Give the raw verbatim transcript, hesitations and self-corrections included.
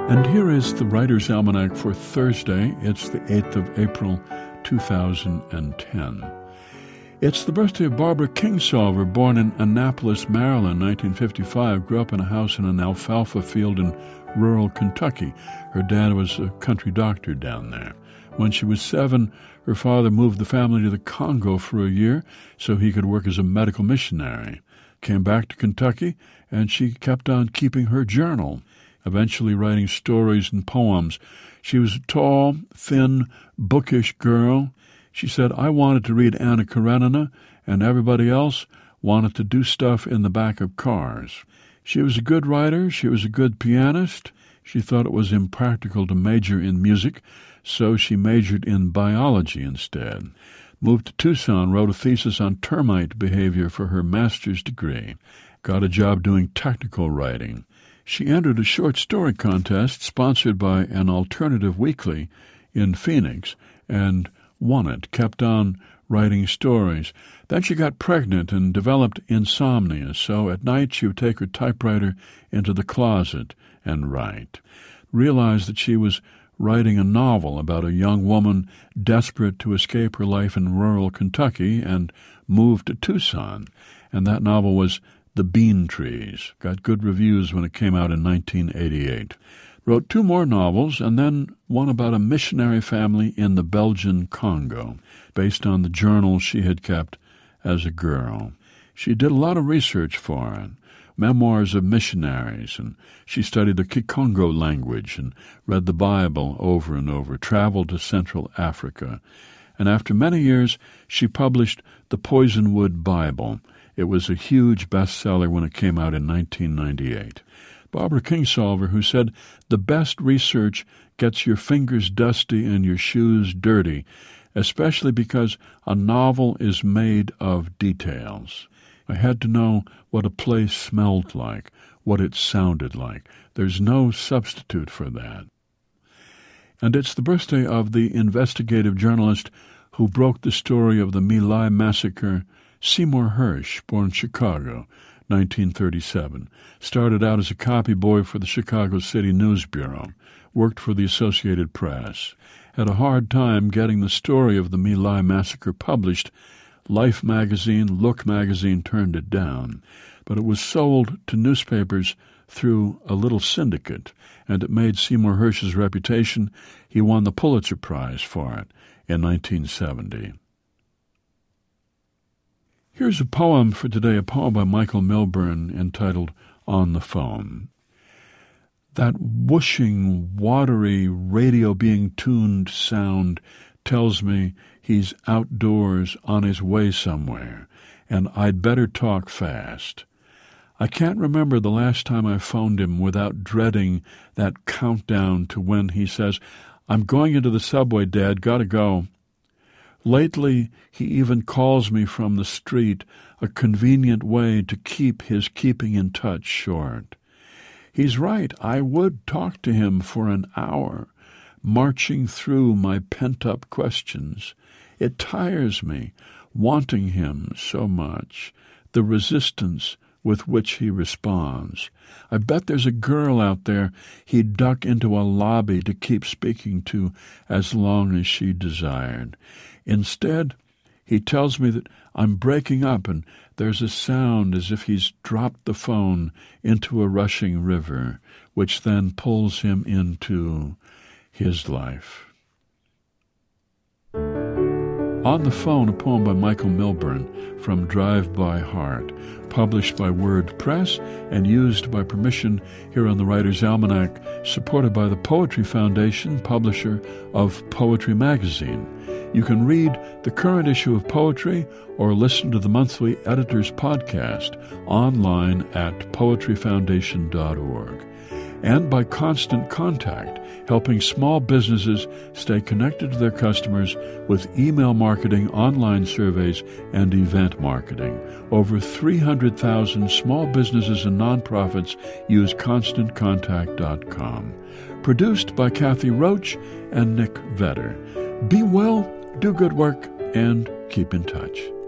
And here is the Writer's Almanac for Thursday. It's the eighth of April, two thousand ten. It's the birthday of Barbara Kingsolver, born in Annapolis, Maryland, nineteen fifty-five. Grew up in a house in an alfalfa field in rural Kentucky. Her dad was a country doctor down there. When she was seven, her father moved the family to the Congo for a year so he could work as a medical missionary. Came back to Kentucky, and she kept on keeping her journal, eventually writing stories and poems. She was a tall, thin, bookish girl. She said, I wanted to read Anna Karenina, and everybody else wanted to do stuff in the back of cars. She was a good writer. She was a good pianist. She thought it was impractical to major in music, so she majored in biology instead. Moved to Tucson, wrote a thesis on termite behavior for her master's degree. Got a job doing technical writing. She entered a short story contest sponsored by an alternative weekly in Phoenix and won it, kept on writing stories. Then she got pregnant and developed insomnia, so at night she would take her typewriter into the closet and write. Realized that she was writing a novel about a young woman desperate to escape her life in rural Kentucky and moved to Tucson. And that novel was The Bean Trees. Got good reviews when it came out in nineteen eighty-eight. Wrote two more novels, and then one about a missionary family in the Belgian Congo, based on the journal she had kept as a girl. She did a lot of research for it, memoirs of missionaries, and she studied the Kikongo language and read the Bible over and over, traveled to Central Africa. And after many years, she published the Poisonwood Bible. It was a huge bestseller when it came out in nineteen ninety-eight. Barbara Kingsolver, who said, the best research gets your fingers dusty and your shoes dirty, especially because a novel is made of details. I had to know what a place smelled like, what it sounded like. There's no substitute for that. And it's the birthday of the investigative journalist who broke the story of the My Lai massacre, Seymour Hersh, born Chicago, nineteen thirty-seven. Started out as a copy boy for the Chicago City News Bureau. Worked for the Associated Press. Had a hard time getting the story of the My Lai massacre published. Life magazine, Look magazine turned it down. But it was sold to newspapers through a little syndicate, and it made Seymour Hersh's reputation. He won the Pulitzer Prize for it in nineteen seventy. Here's a poem for today, a poem by Michael Milburn entitled On the Phone. That whooshing, watery, radio-being-tuned sound tells me he's outdoors on his way somewhere, and I'd better talk fast. I can't remember the last time I phoned him without dreading that countdown to when he says, I'm going into the subway, Dad, gotta go. Lately, he even calls me from the street, a convenient way to keep his keeping in touch short. He's right, I would talk to him for an hour, marching through my pent-up questions. It tires me, wanting him so much, the resistance with which he responds. I bet there's a girl out there he'd duck into a lobby to keep speaking to as long as she desired. Instead, he tells me that I'm breaking up, and there's a sound as if he's dropped the phone into a rushing river, which then pulls him into his life. On the Phone, a poem by Michael Milburn from Drive by Heart, published by Word Press and used by permission here on the Writer's Almanac, supported by the Poetry Foundation, publisher of Poetry Magazine. You can read the current issue of Poetry or listen to the monthly Editor's Podcast online at poetry foundation dot org. And by Constant Contact, helping small businesses stay connected to their customers with email marketing, online surveys, and event marketing. Over three hundred thousand small businesses and nonprofits use constant contact dot com. Produced by Kathy Roach and Nick Vetter. Be well, do good work, and keep in touch.